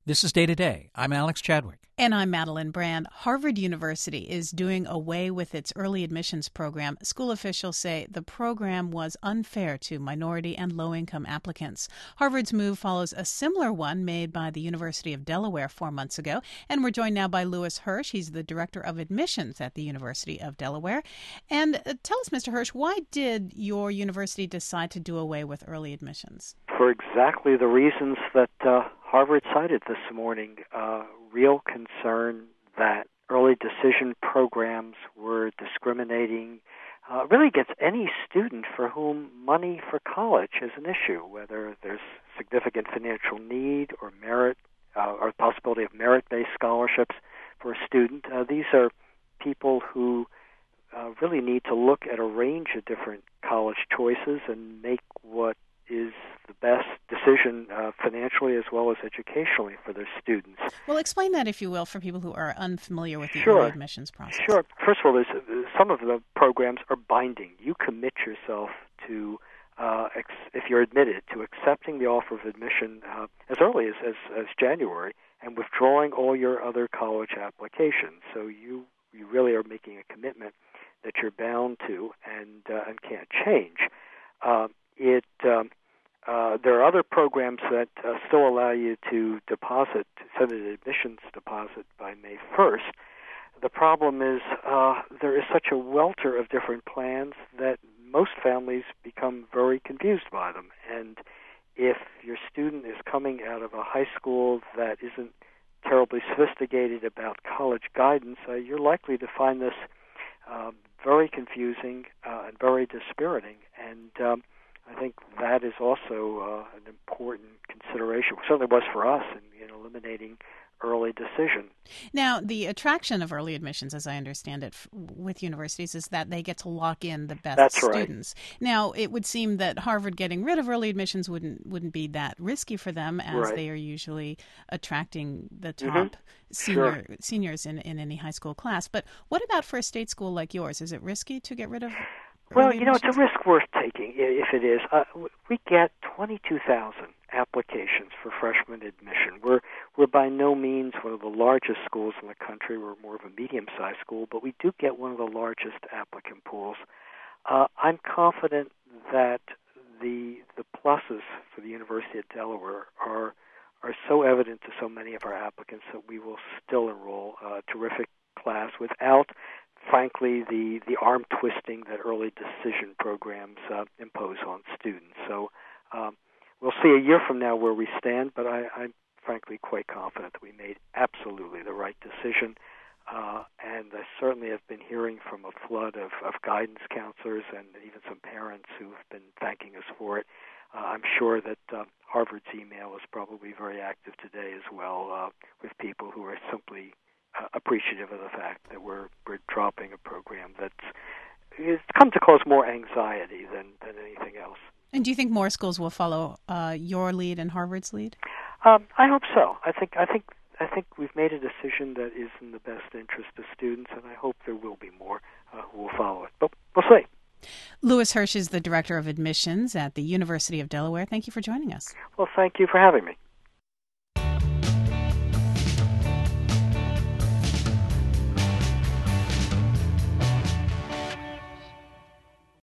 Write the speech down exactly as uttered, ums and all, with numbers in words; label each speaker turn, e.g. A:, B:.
A: This is Day to Day. I'm Alex Chadwick.
B: And I'm Madeline Brand. Harvard University is doing away with its early admissions program. School officials say the program was unfair to minority and low-income applicants. Harvard's move follows a similar one made by the University of Delaware four months ago. And we're joined now by Louis Hirsch. He's the director of admissions at the University of Delaware. And uh, tell us, Mister Hirsch, why did your university decide to do away with early admissions?
C: For exactly the reasons that uh, Harvard cited this morning. Uh, real concern that early decision programs were discriminating uh, really against any student for whom money for college is an issue, whether there's significant financial need or merit uh, or possibility of merit-based scholarships for a student. Uh, these are people who uh, really need to look at a range of different college choices and make what is the best decision uh, financially as well as educationally for their students.
B: Well, explain that, if you will, for people who are unfamiliar with the
C: sure.
B: early admissions process.
C: Sure. First of all, there's, uh, some of the programs are binding. You commit yourself to, uh, ex- if you're admitted, to accepting the offer of admission uh, as early as, as, as January and withdrawing all your other college applications. So you, you really are making a commitment that you're bound to and, uh, and can't change. Uh, It um, uh, there are other programs that uh, still allow you to deposit, send an admissions deposit by May first. The problem is uh, there is such a welter of different plans that most families become very confused by them. And if your student is coming out of a high school that isn't terribly sophisticated about college guidance, uh, you're likely to find this uh, very confusing uh, and very dispiriting. And um, I think that is also uh, an important consideration. It certainly was for us in, in eliminating early decision.
B: Now, the attraction of early admissions, as I understand it, f- with universities is that they get to lock in the best
C: That's
B: students.
C: Right.
B: Now, it would seem that Harvard getting rid of early admissions wouldn't wouldn't be that risky for them, as
C: right.
B: they are usually attracting the top
C: mm-hmm.
B: senior
C: sure.
B: seniors in, in any high school class. But what about for a state school like yours? Is it risky to get rid of
C: Well, you know, it's a risk worth taking if it is. Uh, we get twenty-two thousand applications for freshman admission. We're we're by no means one of the largest schools in the country. We're more of a medium-sized school, but we do get one of the largest applicant pools. Uh, I'm confident that the the pluses for the University of Delaware are are so evident to so many of our applicants that we will still enroll a terrific class without, frankly, the, the arm-twisting that early decision programs uh, impose on students. So um, we'll see a year from now where we stand, but I, I'm frankly quite confident that we made absolutely the right decision. Uh, and I certainly have been hearing from a flood of, of guidance counselors and even some parents who have been thanking us for it. Uh, I'm sure that uh, Harvard's email is probably very active today as well, uh, with people who are simply Uh, appreciative of the fact that we're we're dropping a program that's it's come to cause more anxiety than, than anything else.
B: And do you think more schools will follow uh, your lead and Harvard's lead?
C: Um, I hope so. I think I think I think we've made a decision that is in the best interest of students, and I hope there will be more uh, who will follow it. But we'll see.
B: Louis Hirsch is the director of admissions at the University of Delaware. Thank you for joining us.
C: Well, thank you for having me.